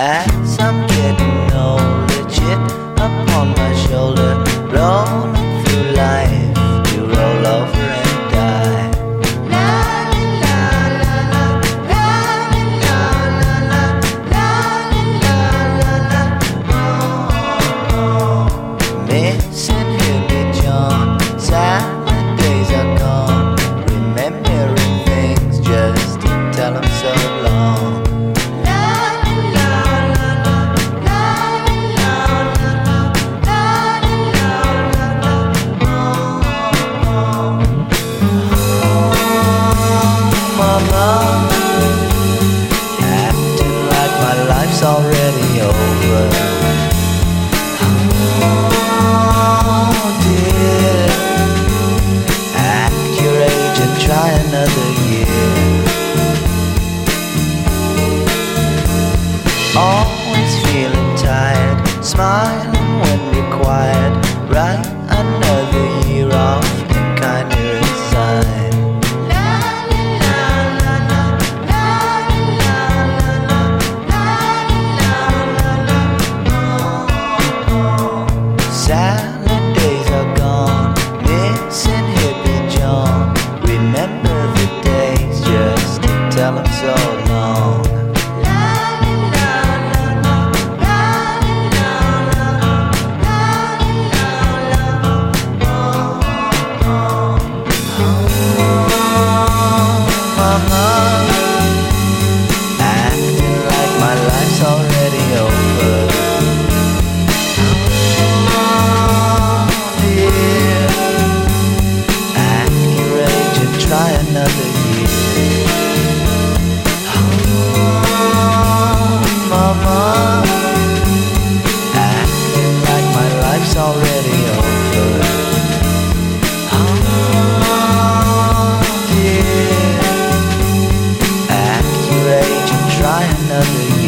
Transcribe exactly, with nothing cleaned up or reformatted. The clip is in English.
As I'm getting older, chip upon my shoulder, rolling through life to roll over and die. Missing Hippie John, sad days are gone, remembering things just to tell them so long. Mama, acting like my life's already over. Oh dear, act your age and try another year. Always feeling tired, smiling when required. Write another year off and kinda resign. Salad days are gone, missing Hippie John. Remember the days just to tell him so long. Mama, acting like my life's already over. Try another year. Oh, Mama, acting like my life's already over. Oh, dear, act your age and try another year.